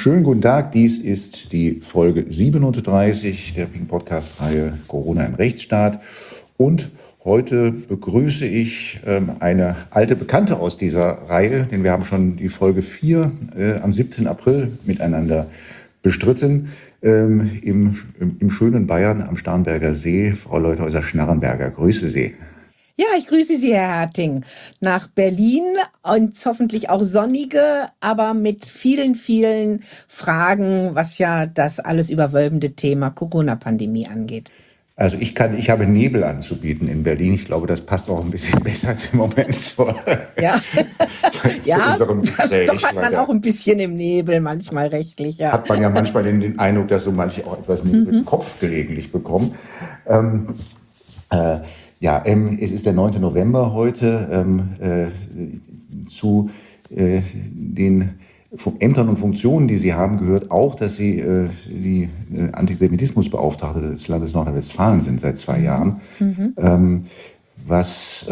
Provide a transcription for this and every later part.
Schönen guten Tag, dies ist die Folge 37 der Ping-Podcast-Reihe Corona im Rechtsstaat. Und heute begrüße ich eine alte Bekannte aus dieser Reihe, denn wir haben schon die Folge 4 am 17. April miteinander bestritten. Im schönen Bayern am Starnberger See, Frau Leuthäuser-Schnarrenberger. Grüße Sie. Ja, ich grüße Sie, Herr Herting, nach Berlin und hoffentlich auch sonnige, aber mit vielen, vielen Fragen, was ja das alles überwölbende Thema Corona-Pandemie angeht. Also ich habe Nebel anzubieten in Berlin. Ich glaube, das passt auch ein bisschen besser im Moment Ja, zu ja, unserem Gespräch. doch hat man auch ein bisschen im Nebel manchmal rechtlich, ja. Hat man ja manchmal den Eindruck, dass so manche auch etwas Nebel im Kopf gelegentlich bekommen. Es ist der 9. November heute. Zu den Ämtern und Funktionen, die Sie haben, gehört auch, dass Sie die Antisemitismusbeauftragte des Landes Nordrhein-Westfalen sind seit 2 Jahren. Was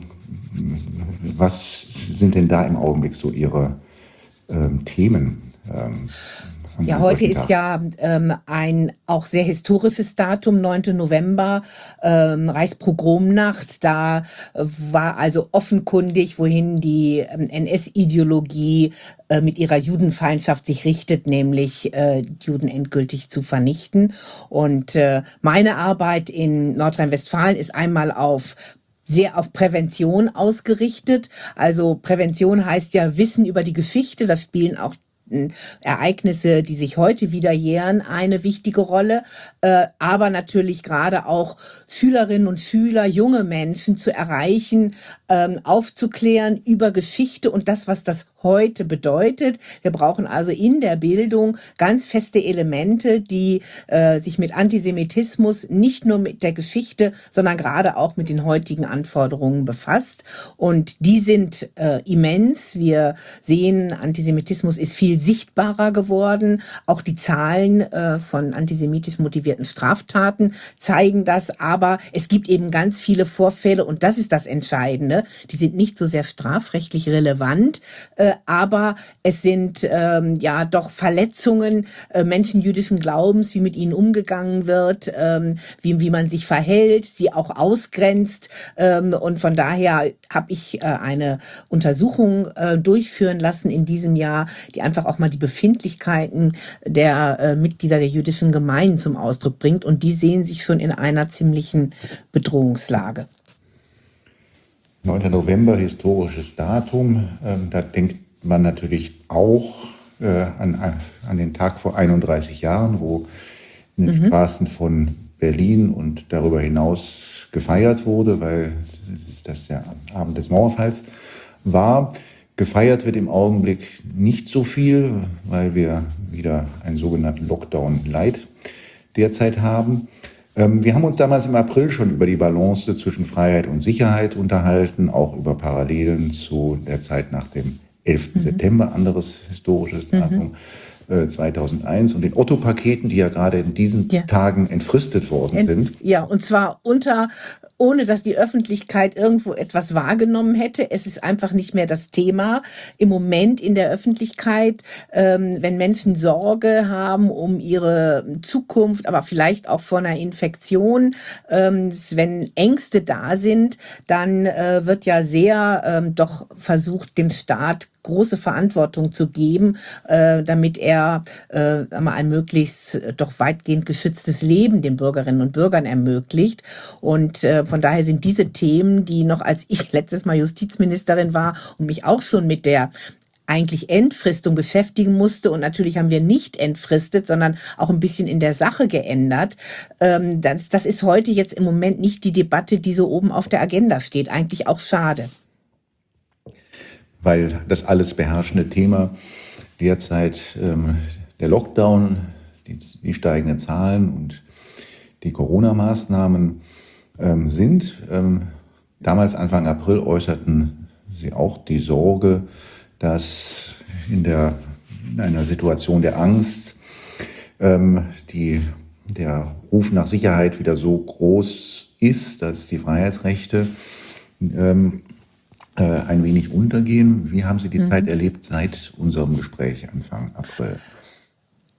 sind denn da im Augenblick so Ihre Themen? Ja, heute ist ja ein auch sehr historisches Datum, 9. November, Reichspogromnacht. Da war also offenkundig, wohin die NS-Ideologie mit ihrer Judenfeindschaft sich richtet, nämlich Juden endgültig zu vernichten. Und meine Arbeit in Nordrhein-Westfalen ist einmal sehr auf Prävention ausgerichtet. Also Prävention heißt ja Wissen über die Geschichte. Das spielen auch Ereignisse, die sich heute wieder jähren, eine wichtige Rolle, aber natürlich gerade auch Schülerinnen und Schüler, junge Menschen zu erreichen, aufzuklären über Geschichte und das, was das heute bedeutet. Wir brauchen also in der Bildung ganz feste Elemente, die sich mit Antisemitismus nicht nur mit der Geschichte, sondern gerade auch mit den heutigen Anforderungen befasst. Und die sind immens. Wir sehen, Antisemitismus ist viel sichtbarer geworden. Auch die Zahlen von antisemitisch motivierten Straftaten zeigen das. Aber es gibt eben ganz viele Vorfälle und das ist das Entscheidende. Die sind nicht so sehr strafrechtlich relevant, aber es sind doch Verletzungen Menschen jüdischen Glaubens, wie mit ihnen umgegangen wird, wie man sich verhält, sie auch ausgrenzt. Und von daher habe ich eine Untersuchung durchführen lassen in diesem Jahr, die einfach auch mal die Befindlichkeiten der Mitglieder der jüdischen Gemeinden zum Ausdruck bringt. Und die sehen sich schon in einer ziemlichen Bedrohungslage. 9. November, historisches Datum. Da denkt man natürlich auch an den Tag vor 31 Jahren, wo in den Straßen von Berlin und darüber hinaus gefeiert wurde, weil das der Abend des Mauerfalls war. Gefeiert wird im Augenblick nicht so viel, weil wir wieder einen sogenannten Lockdown Light derzeit haben. Wir haben uns damals im April schon über die Balance zwischen Freiheit und Sicherheit unterhalten, auch über Parallelen zu der Zeit nach dem 11. September, anderes historisches Datum, 2001 und den Otto-Paketen, die ja gerade in diesen Tagen entfristet worden sind. Ja, und zwar ohne dass die Öffentlichkeit irgendwo etwas wahrgenommen hätte. Es ist einfach nicht mehr das Thema im Moment in der Öffentlichkeit, wenn Menschen Sorge haben um ihre Zukunft, aber vielleicht auch vor einer Infektion, wenn Ängste da sind, dann wird ja sehr doch versucht, dem Staat große Verantwortung zu geben, damit er ein möglichst doch weitgehend geschütztes Leben den Bürgerinnen und Bürgern ermöglicht. Und von daher sind diese Themen, die noch als ich letztes Mal Justizministerin war und mich auch schon mit der eigentlich Entfristung beschäftigen musste. Und natürlich haben wir nicht entfristet, sondern auch ein bisschen in der Sache geändert. Das ist heute jetzt im Moment nicht die Debatte, die so oben auf der Agenda steht. Eigentlich auch schade. Weil das alles beherrschende Thema derzeit der Lockdown, die steigenden Zahlen und die Corona-Maßnahmen sind. Damals Anfang April äußerten Sie auch die Sorge, dass in einer Situation der Angst der Ruf nach Sicherheit wieder so groß ist, dass die Freiheitsrechte ein wenig untergehen. Wie haben Sie die Zeit erlebt seit unserem Gespräch Anfang April?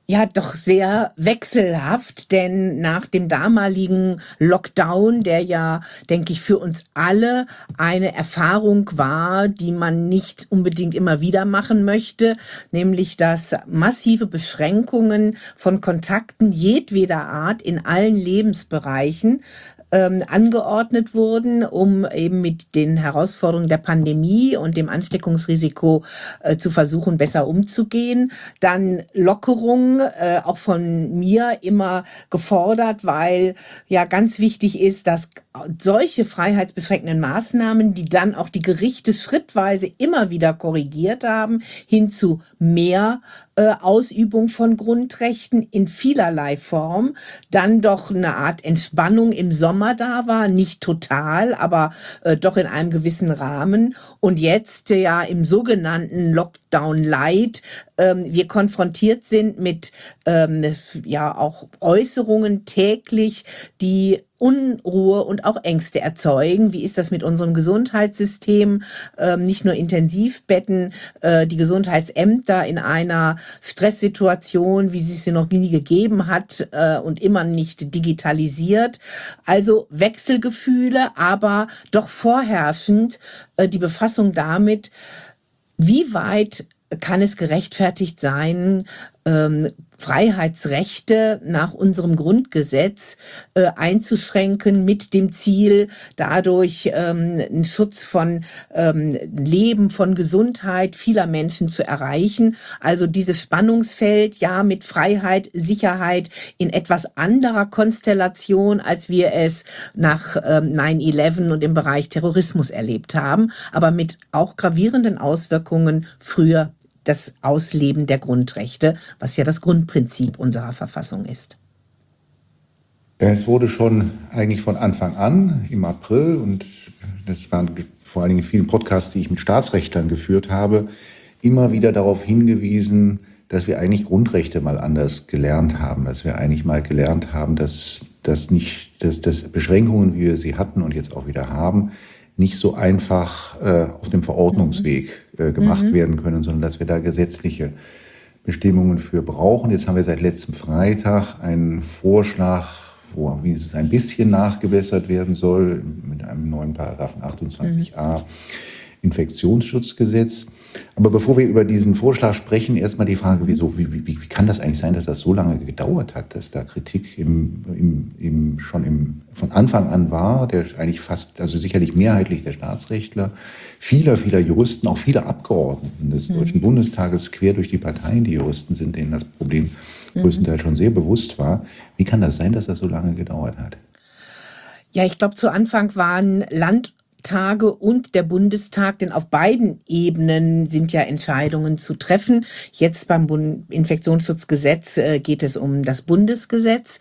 Ja, doch sehr wechselhaft, denn nach dem damaligen Lockdown, der ja, denke ich, für uns alle eine Erfahrung war, die man nicht unbedingt immer wieder machen möchte, nämlich dass massive Beschränkungen von Kontakten jedweder Art in allen Lebensbereichen angeordnet wurden, um eben mit den Herausforderungen der Pandemie und dem Ansteckungsrisiko zu versuchen, besser umzugehen. Dann Lockerung, auch von mir immer gefordert, weil ja ganz wichtig ist, dass solche freiheitsbeschränkenden Maßnahmen, die dann auch die Gerichte schrittweise immer wieder korrigiert haben, hin zu mehr Ausübung von Grundrechten in vielerlei Form, dann doch eine Art Entspannung im Sommer da war, nicht total, aber doch in einem gewissen Rahmen. Und jetzt ja im sogenannten Lockdown Light wir konfrontiert sind mit ja auch Äußerungen täglich, die Unruhe und auch Ängste erzeugen. Wie ist das mit unserem Gesundheitssystem? Nicht nur Intensivbetten, die Gesundheitsämter in einer Stresssituation, wie sie noch nie gegeben hat und immer nicht digitalisiert. Also Wechselgefühle, aber doch vorherrschend die Befassung damit, wie weit kann es gerechtfertigt sein, Freiheitsrechte nach unserem Grundgesetz einzuschränken mit dem Ziel, dadurch einen Schutz von Leben, von Gesundheit vieler Menschen zu erreichen. Also dieses Spannungsfeld, ja, mit Freiheit, Sicherheit in etwas anderer Konstellation, als wir es nach 9/11 und im Bereich Terrorismus erlebt haben, aber mit auch gravierenden Auswirkungen früher das Ausleben der Grundrechte, was ja das Grundprinzip unserer Verfassung ist. Es wurde schon eigentlich von Anfang an im April, und das waren vor allen Dingen in vielen Podcasts, die ich mit Staatsrechtlern geführt habe, immer wieder darauf hingewiesen, dass wir eigentlich Grundrechte mal anders gelernt haben, dass wir eigentlich mal gelernt haben, dass Beschränkungen, wie wir sie hatten und jetzt auch wieder haben, nicht so einfach auf dem Verordnungsweg gemacht werden können, sondern dass wir da gesetzliche Bestimmungen für brauchen. Jetzt haben wir seit letztem Freitag einen Vorschlag, wie es ein bisschen nachgebessert werden soll, mit einem neuen Paragraphen 28a Infektionsschutzgesetz. Aber bevor wir über diesen Vorschlag sprechen, erstmal die Frage, wie kann das eigentlich sein, dass das so lange gedauert hat, dass da Kritik von Anfang an war, der eigentlich fast, also sicherlich mehrheitlich der Staatsrechtler, vieler Juristen, auch viele Abgeordneten des Deutschen Bundestages, quer durch die Parteien, die Juristen sind, denen das Problem größtenteils schon sehr bewusst war. Wie kann das sein, dass das so lange gedauert hat? Ja, ich glaube, zu Anfang waren Landtage und der Bundestag, denn auf beiden Ebenen sind ja Entscheidungen zu treffen. Jetzt beim Infektionsschutzgesetz geht es um das Bundesgesetz,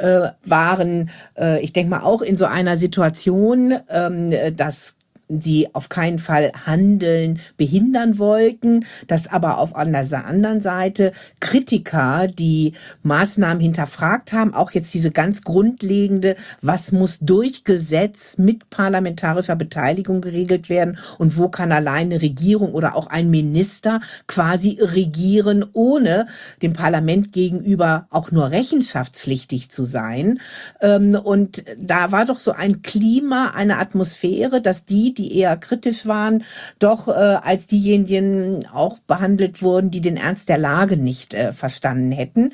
waren, ich denke mal, auch in so einer Situation, dass sie auf keinen Fall Handeln behindern wollten, dass aber auf der anderen Seite Kritiker die Maßnahmen hinterfragt haben, auch jetzt diese ganz grundlegende, was muss durch Gesetz mit parlamentarischer Beteiligung geregelt werden und wo kann alleine Regierung oder auch ein Minister quasi regieren, ohne dem Parlament gegenüber auch nur rechenschaftspflichtig zu sein. Und da war doch so ein Klima, eine Atmosphäre, dass die eher kritisch waren, doch als diejenigen auch behandelt wurden, die den Ernst der Lage nicht verstanden hätten.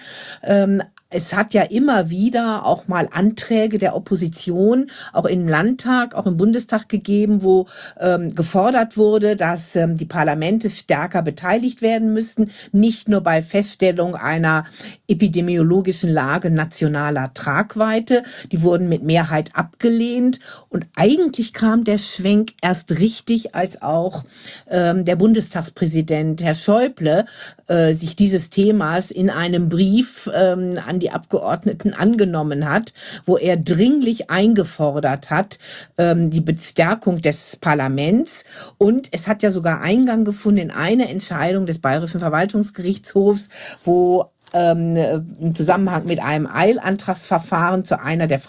Es hat ja immer wieder auch mal Anträge der Opposition, auch im Landtag, auch im Bundestag gegeben, wo gefordert wurde, dass die Parlamente stärker beteiligt werden müssten, nicht nur bei Feststellung einer epidemiologischen Lage nationaler Tragweite. Die wurden mit Mehrheit abgelehnt und eigentlich kam der Schwenk erst richtig, als auch der Bundestagspräsident Herr Schäuble sich dieses Themas in einem Brief an die Abgeordneten angenommen hat, wo er dringlich eingefordert hat, die Bestärkung des Parlaments. Und es hat ja sogar Eingang gefunden in eine Entscheidung des Bayerischen Verwaltungsgerichtshofs, wo im Zusammenhang mit einem Eilantragsverfahren zu einer der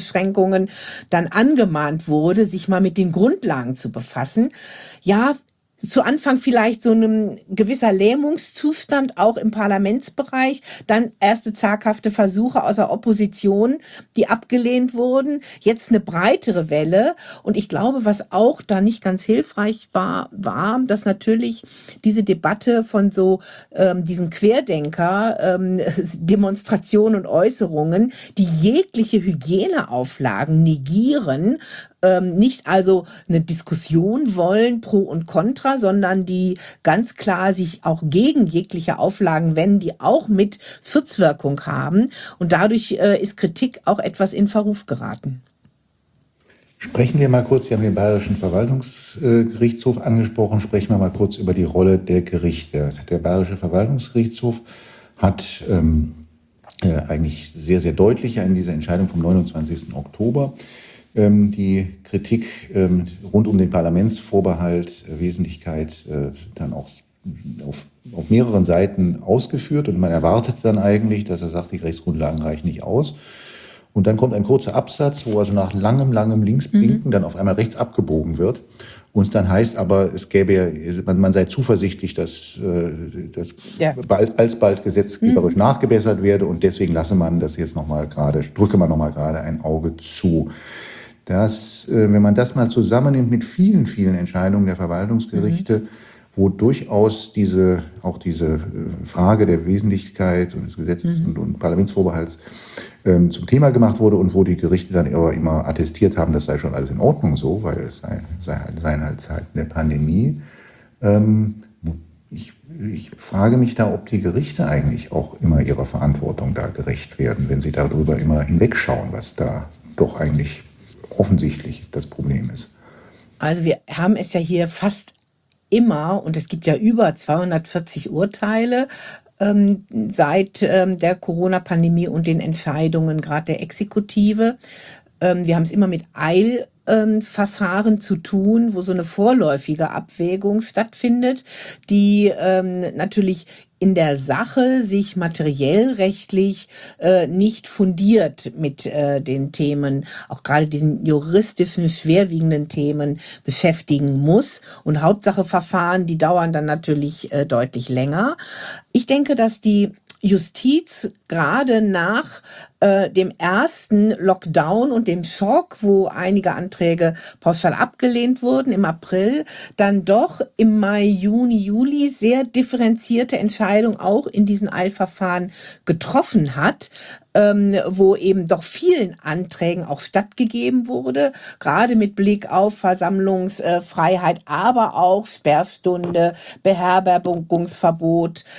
Freiheitsbeschränkungen dann angemahnt wurde, sich mal mit den Grundlagen zu befassen. Ja, zu Anfang vielleicht so einem gewisser Lähmungszustand auch im Parlamentsbereich, dann erste zaghafte Versuche aus der Opposition, die abgelehnt wurden, jetzt eine breitere Welle. Und ich glaube, was auch da nicht ganz hilfreich war, dass natürlich diese Debatte von so diesen Querdenker Demonstrationen und Äußerungen, die jegliche Hygieneauflagen negieren, nicht also eine Diskussion wollen, pro und contra, sondern die ganz klar sich auch gegen jegliche Auflagen wenden, die auch mit Schutzwirkung haben. Und dadurch ist Kritik auch etwas in Verruf geraten. Sprechen wir mal kurz, Sie haben den Bayerischen Verwaltungsgerichtshof angesprochen, sprechen wir mal kurz über die Rolle der Gerichte. Der Bayerische Verwaltungsgerichtshof hat eigentlich sehr, sehr deutlich in dieser Entscheidung vom 29. Oktober die Kritik rund um den Parlamentsvorbehalt, Wesentlichkeit dann auch auf mehreren Seiten ausgeführt. Und man erwartet dann eigentlich, dass er sagt, die Rechtsgrundlagen reichen nicht aus. Und dann kommt ein kurzer Absatz, wo also nach langem Linksblinken dann auf einmal rechts abgebogen wird. Und es dann heißt aber, es gäbe, man sei zuversichtlich, dass das alsbald gesetzgeberisch nachgebessert werde. Und deswegen lasse man das jetzt drücke man nochmal gerade ein Auge zu. Wenn man das mal zusammennimmt mit vielen, vielen Entscheidungen der Verwaltungsgerichte, wo durchaus diese Frage der Wesentlichkeit und des Gesetzes und Parlamentsvorbehalts zum Thema gemacht wurde und wo die Gerichte dann aber immer attestiert haben, das sei schon alles in Ordnung so, weil es seien halt Zeiten der Pandemie. Ich frage mich da, ob die Gerichte eigentlich auch immer ihrer Verantwortung da gerecht werden, wenn sie darüber immer hinwegschauen, was da doch eigentlich offensichtlich das Problem ist. Also wir haben es ja hier fast immer, und es gibt ja über 240 Urteile seit der Corona-Pandemie und den Entscheidungen gerade der Exekutive. Wir haben es immer mit Eilverfahren zu tun, wo so eine vorläufige Abwägung stattfindet, die natürlich in der Sache sich materiell rechtlich nicht fundiert mit den Themen, auch gerade diesen juristischen, schwerwiegenden Themen beschäftigen muss. Und Hauptsache Verfahren, die dauern dann natürlich deutlich länger. Ich denke, dass die Justiz gerade nach dem ersten Lockdown und dem Schock, wo einige Anträge pauschal abgelehnt wurden im April, dann doch im Mai, Juni, Juli sehr differenzierte Entscheidungen auch in diesen Eilverfahren getroffen hat, wo eben doch vielen Anträgen auch stattgegeben wurde, gerade mit Blick auf Versammlungsfreiheit, aber auch Sperrstunde, Beherbergungsverbot,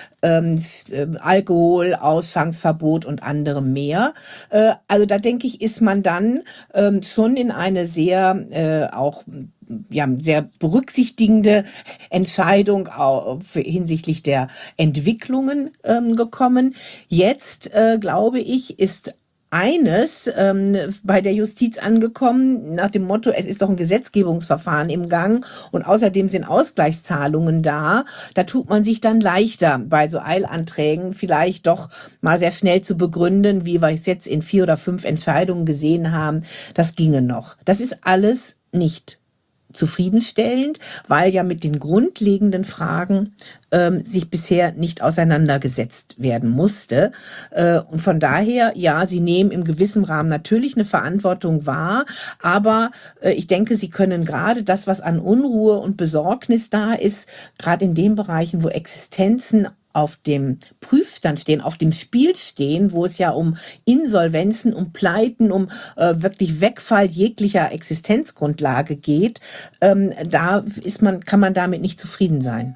Alkohol, Ausschankverbot und anderem mehr. Also da denke ich, ist man dann schon in eine sehr auch sehr berücksichtigende Entscheidung hinsichtlich der Entwicklungen gekommen. Jetzt, glaube ich, ist eines bei der Justiz angekommen, nach dem Motto, es ist doch ein Gesetzgebungsverfahren im Gang und außerdem sind Ausgleichszahlungen da. Da tut man sich dann leichter, bei so Eilanträgen vielleicht doch mal sehr schnell zu begründen, wie wir es jetzt in 4 oder 5 Entscheidungen gesehen haben. Das ginge noch. Das ist alles nicht zufriedenstellend, weil ja mit den grundlegenden Fragen sich bisher nicht auseinandergesetzt werden musste. Und von daher, ja, sie nehmen im gewissen Rahmen natürlich eine Verantwortung wahr, aber ich denke, sie können gerade das, was an Unruhe und Besorgnis da ist, gerade in den Bereichen, wo Existenzen auf dem Prüfstand stehen, auf dem Spiel stehen, wo es ja um Insolvenzen, um Pleiten, um wirklich Wegfall jeglicher Existenzgrundlage geht, kann man damit nicht zufrieden sein.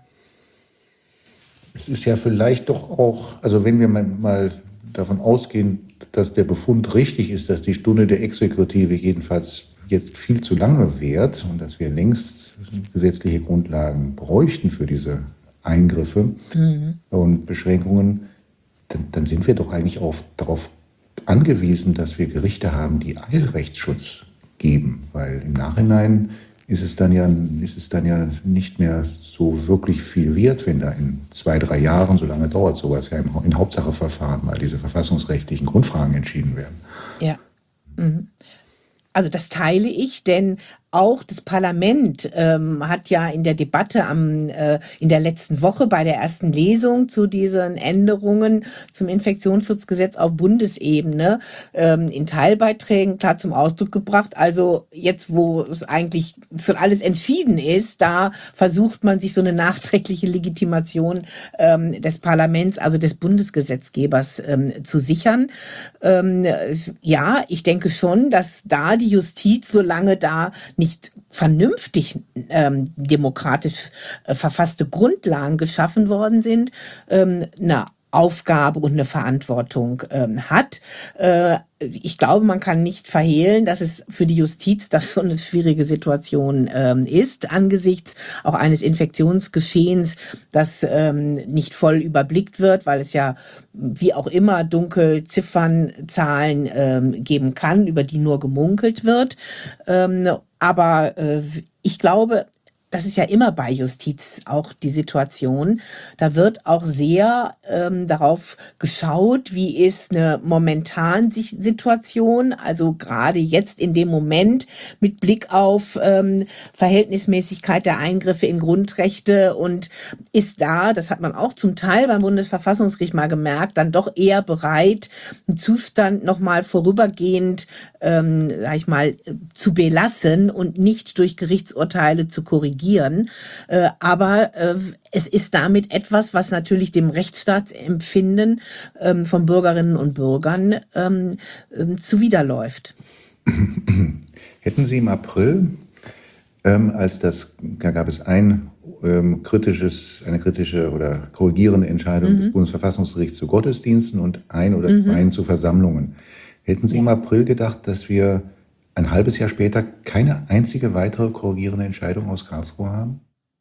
Es ist ja vielleicht doch auch, also wenn wir mal davon ausgehen, dass der Befund richtig ist, dass die Stunde der Exekutive jedenfalls jetzt viel zu lange währt und dass wir längst gesetzliche Grundlagen bräuchten für diese Eingriffe und Beschränkungen, dann sind wir doch eigentlich darauf angewiesen, dass wir Gerichte haben, die Eilrechtsschutz geben, weil im Nachhinein ist es dann ja nicht mehr so wirklich viel wert, wenn da in 2, 3 Jahren, so lange dauert sowas ja in Hauptsacheverfahren mal diese verfassungsrechtlichen Grundfragen entschieden werden. Ja. Also das teile ich, denn auch das Parlament hat ja in der Debatte in der letzten Woche bei der ersten Lesung zu diesen Änderungen zum Infektionsschutzgesetz auf Bundesebene in Teilbeiträgen klar zum Ausdruck gebracht. Also jetzt, wo es eigentlich schon alles entschieden ist, da versucht man sich so eine nachträgliche Legitimation des Parlaments, also des Bundesgesetzgebers, zu sichern. Ja, ich denke schon, dass da die Justiz, solange da nicht vernünftig demokratisch verfasste Grundlagen geschaffen worden sind, eine Aufgabe und eine Verantwortung hat. Ich glaube, man kann nicht verhehlen, dass es für die Justiz das schon eine schwierige Situation ist, angesichts auch eines Infektionsgeschehens, das nicht voll überblickt wird, weil es ja wie auch immer Dunkelziffernzahlen geben kann, über die nur gemunkelt wird. Aber ich glaube, das ist ja immer bei Justiz auch die Situation. Da wird auch sehr darauf geschaut, wie ist eine momentan Situation, also gerade jetzt in dem Moment mit Blick auf Verhältnismäßigkeit der Eingriffe in Grundrechte, und ist da, das hat man auch zum Teil beim Bundesverfassungsgericht mal gemerkt, dann doch eher bereit, einen Zustand nochmal vorübergehend, sag ich mal, zu belassen und nicht durch Gerichtsurteile zu korrigieren. Aber es ist damit etwas, was natürlich dem Rechtsstaatsempfinden von Bürgerinnen und Bürgern zuwiderläuft. Hätten Sie im April, da gab es eine kritische oder korrigierende Entscheidung des Bundesverfassungsgerichts zu Gottesdiensten und ein oder zwei zu Versammlungen. Hätten Sie im April gedacht, dass wir ein halbes Jahr später keine einzige weitere korrigierende Entscheidung aus Karlsruhe haben?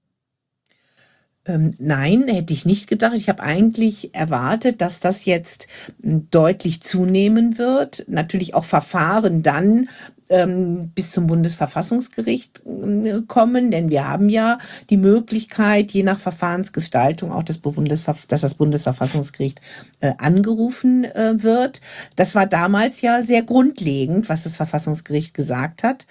Nein, hätte ich nicht gedacht. Ich habe eigentlich erwartet, dass das jetzt deutlich zunehmen wird. Natürlich auch Verfahren dann bis zum Bundesverfassungsgericht kommen, denn wir haben ja die Möglichkeit, je nach Verfahrensgestaltung auch dass das Bundesverfassungsgericht angerufen wird. Das war damals ja sehr grundlegend, was das Verfassungsgericht gesagt hat.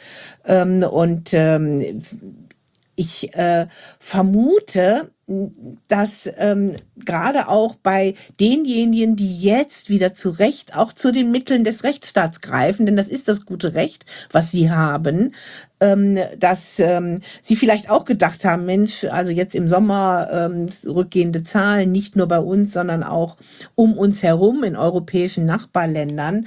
Ich vermute, dass gerade auch bei denjenigen, die jetzt wieder zu Recht auch zu den Mitteln des Rechtsstaats greifen, denn das ist das gute Recht, was sie haben, dass sie vielleicht auch gedacht haben, Mensch, also jetzt im Sommer rückgehende Zahlen, nicht nur bei uns, sondern auch um uns herum in europäischen Nachbarländern,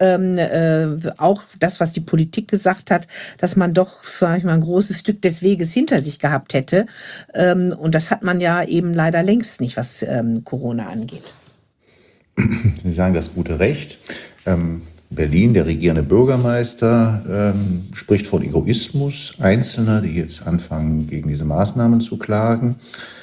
auch das, was die Politik gesagt hat, dass man doch, sag ich mal, ein großes Stück des Weges hinter sich gehabt hätte. Und das hat man ja eben leider längst nicht, was Corona angeht. Sie sagen das gute Recht. Berlin, der regierende Bürgermeister, spricht von Egoismus Einzelner, die jetzt anfangen, gegen diese Maßnahmen zu klagen.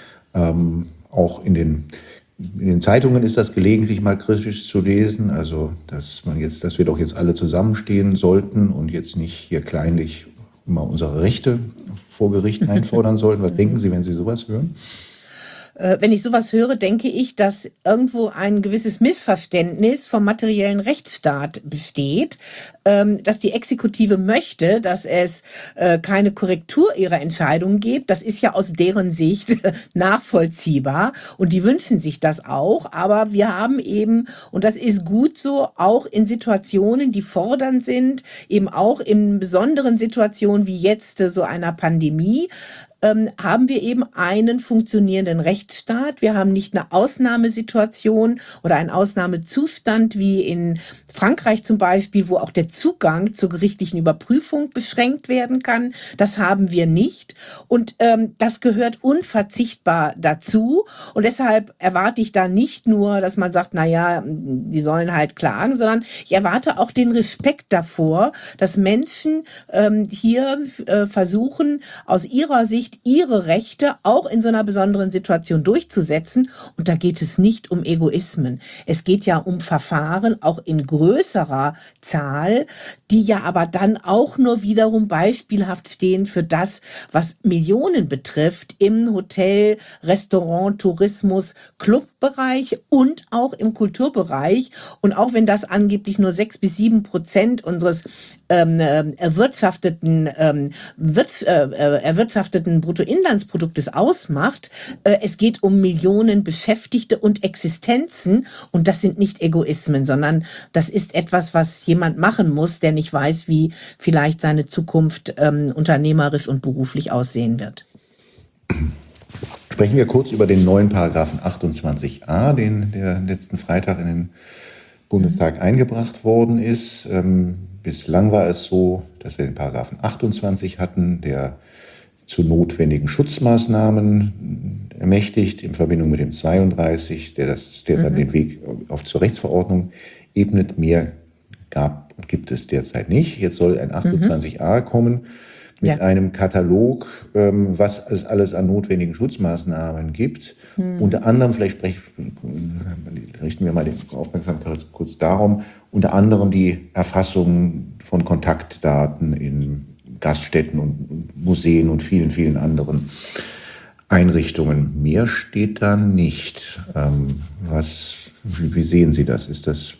Auch in den Zeitungen ist das gelegentlich mal kritisch zu lesen, also dass wir doch jetzt alle zusammenstehen sollten und jetzt nicht hier kleinlich immer unsere Rechte vor Gericht einfordern sollten. Was denken Sie, wenn Sie sowas hören? Wenn ich sowas höre, denke ich, dass irgendwo ein gewisses Missverständnis vom materiellen Rechtsstaat besteht, dass die Exekutive möchte, dass es keine Korrektur ihrer Entscheidungen gibt. Das ist ja aus deren Sicht nachvollziehbar und die wünschen sich das auch. Aber wir haben eben, und das ist gut so, auch in Situationen, die fordernd sind, eben auch in besonderen Situationen wie jetzt so einer Pandemie, haben wir eben einen funktionierenden Rechtsstaat. Wir haben nicht eine Ausnahmesituation oder einen Ausnahmezustand wie in Frankreich zum Beispiel, wo auch der Zugang zur gerichtlichen Überprüfung beschränkt werden kann. Das haben wir nicht. Und das gehört unverzichtbar dazu. Und deshalb erwarte ich da nicht nur, dass man sagt, na ja, die sollen halt klagen, sondern ich erwarte auch den Respekt davor, dass Menschen hier versuchen, aus ihrer Sicht ihre Rechte auch in so einer besonderen Situation durchzusetzen. Und da geht es nicht um Egoismen. Es geht ja um Verfahren, auch in größerer Zahl, die ja aber dann auch nur wiederum beispielhaft stehen für das, was Millionen betrifft im Hotel, Restaurant, Tourismus, Club Musikbereich und auch im Kulturbereich. Und auch wenn das angeblich nur 6-7% unseres erwirtschafteten Bruttoinlandsproduktes ausmacht, es geht um Millionen Beschäftigte und Existenzen. Und das sind nicht Egoismen, sondern das ist etwas, was jemand machen muss, der nicht weiß, wie vielleicht seine Zukunft unternehmerisch und beruflich aussehen wird. Sprechen wir kurz über den neuen Paragraphen 28a, der letzten Freitag in den Bundestag eingebracht worden ist. Bislang war es so, dass wir den Paragraphen 28 hatten, der zu notwendigen Schutzmaßnahmen ermächtigt, in Verbindung mit dem 32, der dann den Weg zur Rechtsverordnung ebnet. Mehr gab und gibt es derzeit nicht. Jetzt soll ein 28a kommen mit einem Katalog, was es alles an notwendigen Schutzmaßnahmen gibt. Unter anderem, richten wir mal die Aufmerksamkeit kurz darum, unter anderem die Erfassung von Kontaktdaten in Gaststätten und Museen und vielen, vielen anderen Einrichtungen. Mehr steht da nicht. Wie sehen Sie das? Ist das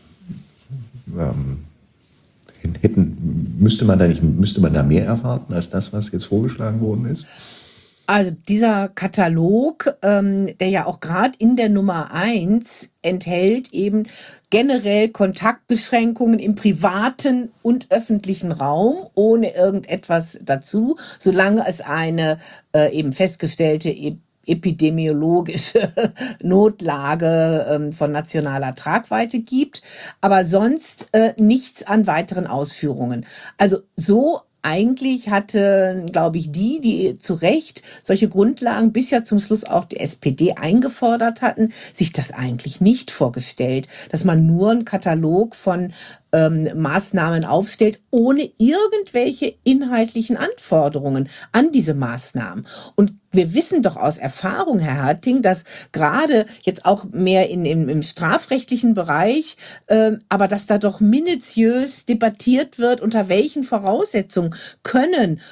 müsste man da mehr erwarten als das, was jetzt vorgeschlagen worden ist? Also dieser Katalog, der ja auch gerade in der Nummer 1 enthält eben generell Kontaktbeschränkungen im privaten und öffentlichen Raum, ohne irgendetwas dazu, solange es eine eben festgestellte epidemiologische Notlage von nationaler Tragweite gibt, aber sonst nichts an weiteren Ausführungen. Also so eigentlich hatte, glaube ich, die zu Recht solche Grundlagen bis ja zum Schluss auch die SPD eingefordert hatten, sich das eigentlich nicht vorgestellt, dass man nur einen Katalog von Maßnahmen aufstellt, ohne irgendwelche inhaltlichen Anforderungen an diese Maßnahmen. Und wir wissen doch aus Erfahrung, Herr Harting, dass gerade jetzt auch mehr im strafrechtlichen Bereich, aber dass da doch minutiös debattiert wird, unter welchen Voraussetzungen können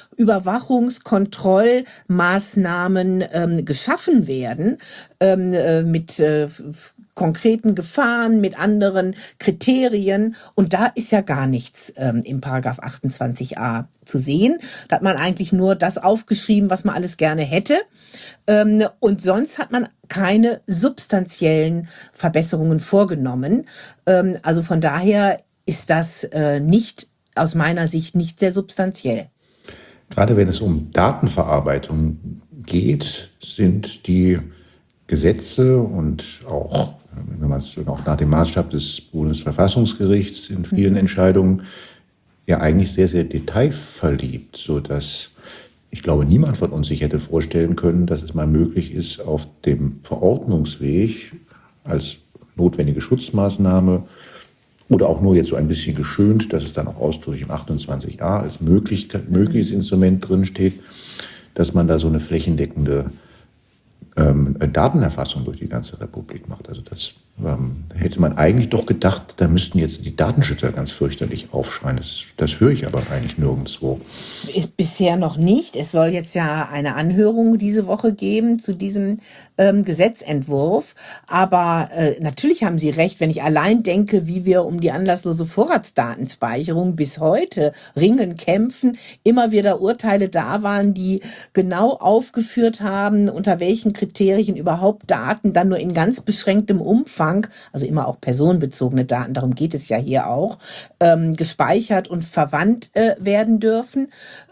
Überwachungskontrollmaßnahmen geschaffen werden, mit konkreten Gefahren, mit anderen Kriterien. Und da ist ja gar nichts im Paragraph 28a zu sehen. Da hat man eigentlich nur das aufgeschrieben, was man alles gerne hätte. Und sonst hat man keine substanziellen Verbesserungen vorgenommen. Also von daher ist das aus meiner Sicht nicht sehr substanziell. Gerade wenn es um Datenverarbeitung geht, sind die Gesetze und auch, wenn man es auch nach dem Maßstab des Bundesverfassungsgerichts in vielen Entscheidungen, ja eigentlich sehr, sehr detailverliebt, sodass ich glaube, niemand von uns sich hätte vorstellen können, dass es mal möglich ist, auf dem Verordnungsweg als notwendige Schutzmaßnahme oder auch nur jetzt so ein bisschen geschönt, dass es dann auch ausdrücklich im 28a als mögliches Instrument drinsteht, dass man da so eine flächendeckende Datenerfassung durch die ganze Republik macht. Also das hätte man eigentlich doch gedacht, da müssten jetzt die Datenschützer ganz fürchterlich aufschreien. Das höre ich aber eigentlich nirgendwo. Ist bisher noch nicht. Es soll jetzt ja eine Anhörung diese Woche geben zu diesem Gesetzentwurf. Aber natürlich haben Sie recht, wenn ich allein denke, wie wir um die anlasslose Vorratsdatenspeicherung bis heute ringen, kämpfen, immer wieder Urteile da waren, die genau aufgeführt haben, unter welchen Kriterien überhaupt Daten dann nur in ganz beschränktem Umfang, also immer auch personenbezogene Daten, darum geht es ja hier auch, gespeichert und verwandt werden dürfen.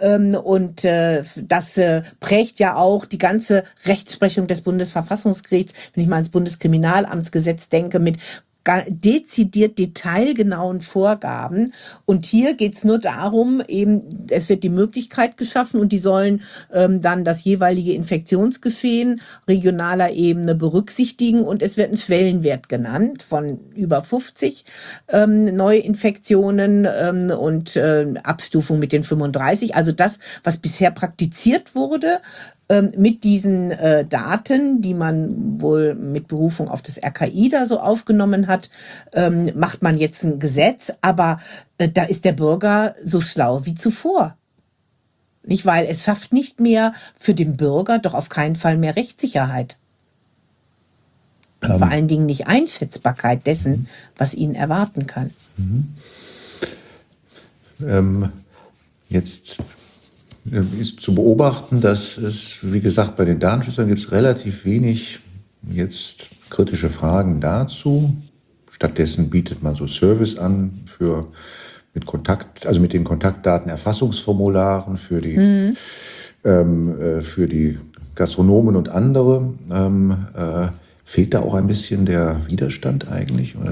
Das prägt ja auch die ganze Rechtsprechung des Bundesverfassungsgerichts, wenn ich mal ans Bundeskriminalamtsgesetz denke, mit dezidiert detailgenauen Vorgaben. Und hier geht's nur darum, eben, es wird die Möglichkeit geschaffen und die sollen dann das jeweilige Infektionsgeschehen regionaler Ebene berücksichtigen und es wird ein Schwellenwert genannt von über 50 Neuinfektionen und Abstufung mit den 35. Also das, was bisher praktiziert wurde, mit diesen Daten, die man wohl mit Berufung auf das RKI da so aufgenommen hat, macht man jetzt ein Gesetz, aber da ist der Bürger so schlau wie zuvor. Nicht, weil es schafft nicht mehr für den Bürger doch auf keinen Fall mehr Rechtssicherheit. vor allen Dingen nicht Einschätzbarkeit dessen, was ihn erwarten kann. Jetzt ist zu beobachten, dass es, wie gesagt, bei den Datenschützern gibt es relativ wenig jetzt kritische Fragen dazu. Stattdessen bietet man so Service an mit den Kontaktdatenerfassungsformularen für die Gastronomen und andere. Fehlt da auch ein bisschen der Widerstand eigentlich oder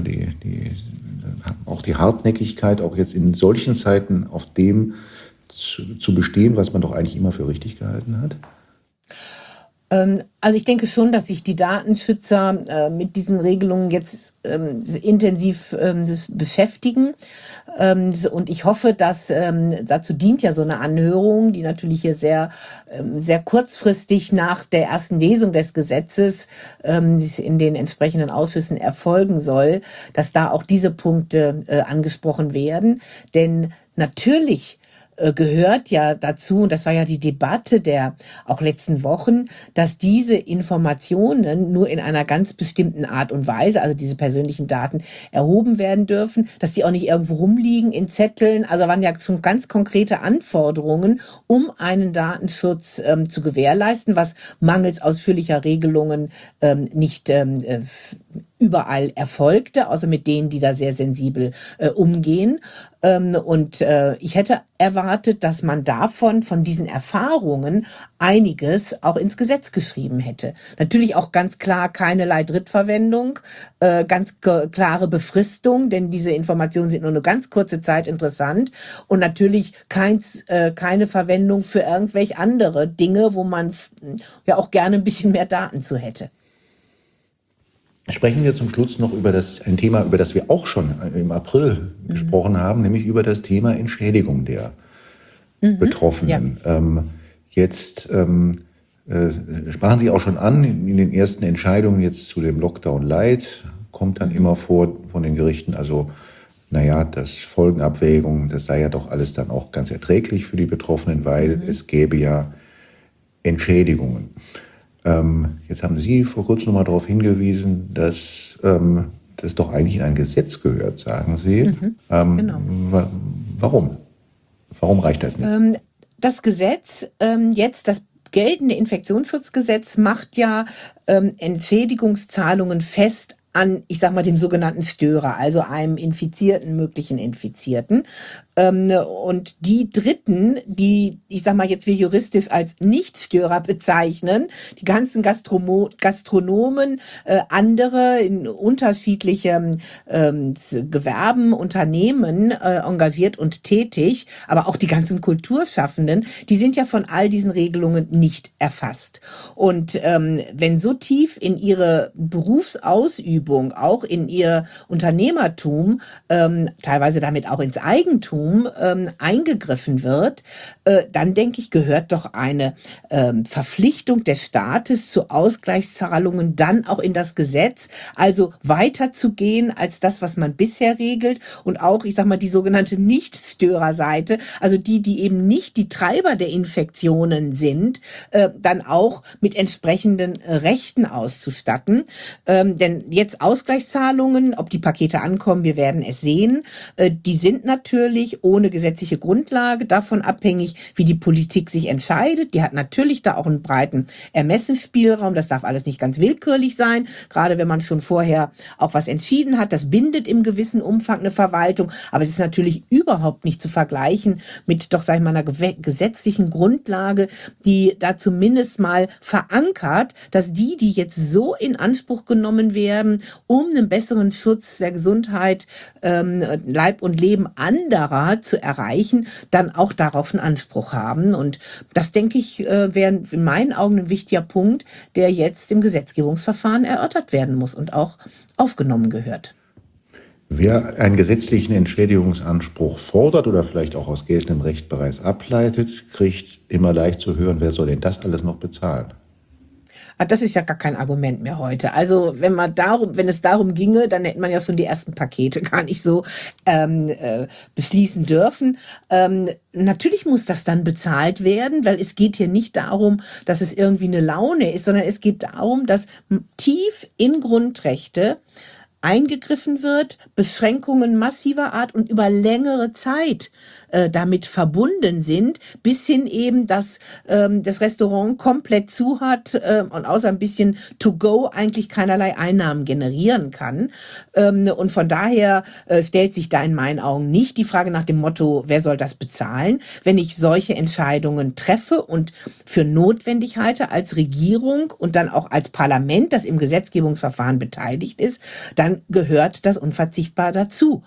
auch die Hartnäckigkeit, auch jetzt in solchen Zeiten auf dem zu bestehen, was man doch eigentlich immer für richtig gehalten hat? Also ich denke schon, dass sich die Datenschützer mit diesen Regelungen jetzt intensiv beschäftigen. Und ich hoffe, dass dazu dient ja so eine Anhörung, die natürlich hier sehr kurzfristig nach der ersten Lesung des Gesetzes in den entsprechenden Ausschüssen erfolgen soll, dass da auch diese Punkte angesprochen werden. Denn natürlich gehört ja dazu, und das war ja die Debatte der auch letzten Wochen, dass diese Informationen nur in einer ganz bestimmten Art und Weise, also diese persönlichen Daten, erhoben werden dürfen, dass die auch nicht irgendwo rumliegen in Zetteln. Also waren ja schon ganz konkrete Anforderungen, um einen Datenschutz zu gewährleisten, was mangels ausführlicher Regelungen nicht überall erfolgte, außer mit denen, die da sehr sensibel umgehen. Und ich hätte erwartet, dass man von diesen Erfahrungen einiges auch ins Gesetz geschrieben hätte. Natürlich auch ganz klar keinerlei Drittverwendung, ganz klare Befristung, denn diese Informationen sind nur eine ganz kurze Zeit interessant und natürlich keine Verwendung für irgendwelche andere Dinge, wo man ja auch gerne ein bisschen mehr Daten zu hätte. Sprechen wir zum Schluss noch über ein Thema, über das wir auch schon im April gesprochen haben, nämlich über das Thema Entschädigung der Betroffenen. Ja. Jetzt sprachen Sie auch schon an, in den ersten Entscheidungen jetzt zu dem Lockdown Light kommt dann immer vor von den Gerichten, also das Folgenabwägung, das sei ja doch alles dann auch ganz erträglich für die Betroffenen, weil es gäbe ja Entschädigungen. Jetzt haben Sie vor kurzem nochmal darauf hingewiesen, dass das doch eigentlich in ein Gesetz gehört, sagen Sie. Genau. Warum? Warum reicht das nicht? Das Gesetz, das geltende Infektionsschutzgesetz macht ja Entschädigungszahlungen fest an, ich sag mal, dem sogenannten Störer, also einem möglichen Infizierten. Und die Dritten, die, ich sag mal jetzt wir juristisch als Nichtstörer bezeichnen, die ganzen Gastronomen, andere in unterschiedlichen Gewerben, Unternehmen engagiert und tätig, aber auch die ganzen Kulturschaffenden, die sind ja von all diesen Regelungen nicht erfasst. Und wenn so tief in ihre Berufsausübung, auch in ihr Unternehmertum, teilweise damit auch ins Eigentum, eingegriffen wird, dann denke ich, gehört doch eine Verpflichtung des Staates zu Ausgleichszahlungen dann auch in das Gesetz, also weiterzugehen als das, was man bisher regelt und auch, ich sag mal, die sogenannte Nichtstörerseite, also die eben nicht die Treiber der Infektionen sind, dann auch mit entsprechenden Rechten auszustatten. Denn jetzt Ausgleichszahlungen, ob die Pakete ankommen, wir werden es sehen, die sind natürlich ohne gesetzliche Grundlage davon abhängig, wie die Politik sich entscheidet. Die hat natürlich da auch einen breiten Ermessensspielraum. Das darf alles nicht ganz willkürlich sein. Gerade wenn man schon vorher auch was entschieden hat. Das bindet im gewissen Umfang eine Verwaltung. Aber es ist natürlich überhaupt nicht zu vergleichen mit doch, sag ich mal, einer gesetzlichen Grundlage, die da zumindest mal verankert, dass die jetzt so in Anspruch genommen werden, um einen besseren Schutz der Gesundheit, Leib und Leben anderer zu erreichen, dann auch darauf einen Anspruch haben. Und das, denke ich, wäre in meinen Augen ein wichtiger Punkt, der jetzt im Gesetzgebungsverfahren erörtert werden muss und auch aufgenommen gehört. Wer einen gesetzlichen Entschädigungsanspruch fordert oder vielleicht auch aus geltendem Recht bereits ableitet, kriegt immer leicht zu hören, wer soll denn das alles noch bezahlen? Das ist ja gar kein Argument mehr heute. Also wenn es darum ginge, dann hätte man ja schon die ersten Pakete gar nicht so beschließen dürfen. Natürlich muss das dann bezahlt werden, weil es geht hier nicht darum, dass es irgendwie eine Laune ist, sondern es geht darum, dass tief in Grundrechte eingegriffen wird, Beschränkungen massiver Art und über längere Zeit damit verbunden sind, bis hin eben, dass das Restaurant komplett zu hat und außer ein bisschen to go eigentlich keinerlei Einnahmen generieren kann. Und von daher stellt sich da in meinen Augen nicht die Frage nach dem Motto, wer soll das bezahlen, wenn ich solche Entscheidungen treffe und für notwendig halte als Regierung und dann auch als Parlament, das im Gesetzgebungsverfahren beteiligt ist, dann gehört das unverzichtbar dazu.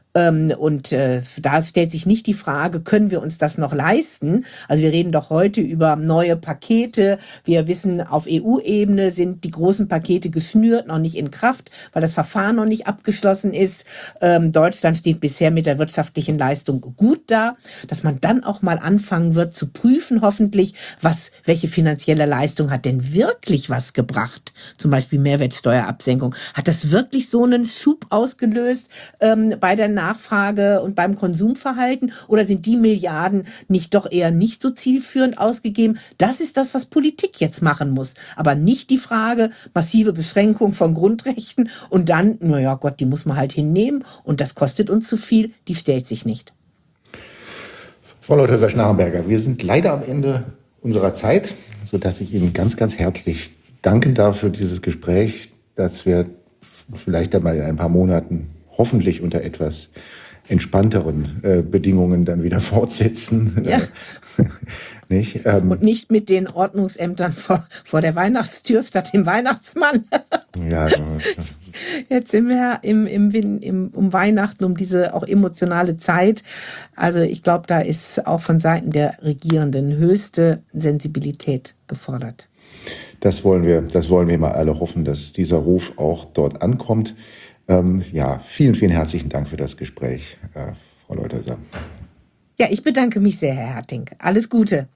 Da stellt sich nicht die Frage, können wir uns das noch leisten? Also wir reden doch heute über neue Pakete. Wir wissen, auf EU-Ebene sind die großen Pakete geschnürt, noch nicht in Kraft, weil das Verfahren noch nicht abgeschlossen ist. Deutschland steht bisher mit der wirtschaftlichen Leistung gut da, dass man dann auch mal anfangen wird zu prüfen, hoffentlich, welche finanzielle Leistung hat denn wirklich was gebracht? Zum Beispiel Mehrwertsteuerabsenkung. Hat das wirklich so einen Schub ausgelöst bei der Nachfrage und beim Konsumverhalten, oder sind die Milliarden nicht doch eher nicht so zielführend ausgegeben? Das ist das, was Politik jetzt machen muss, aber nicht die Frage massive Beschränkung von Grundrechten und dann, naja Gott, die muss man halt hinnehmen und das kostet uns zu viel, die stellt sich nicht. Frau Leutheusser-Schnarrenberger, wir sind leider am Ende unserer Zeit, sodass ich Ihnen ganz, ganz herzlich danken darf für dieses Gespräch, dass wir vielleicht einmal in ein paar Monaten hoffentlich unter etwas entspannteren Bedingungen dann wieder fortsetzen. Ja. Nicht? Und nicht mit den Ordnungsämtern vor der Weihnachtstür statt dem Weihnachtsmann. Ja, Jetzt sind wir um Weihnachten, um diese auch emotionale Zeit. Also ich glaube, da ist auch von Seiten der Regierenden höchste Sensibilität gefordert. Das wollen wir mal alle hoffen, dass dieser Ruf auch dort ankommt. Vielen, vielen herzlichen Dank für das Gespräch, Frau Leutheusser. Ja, ich bedanke mich sehr, Herr Harting. Alles Gute.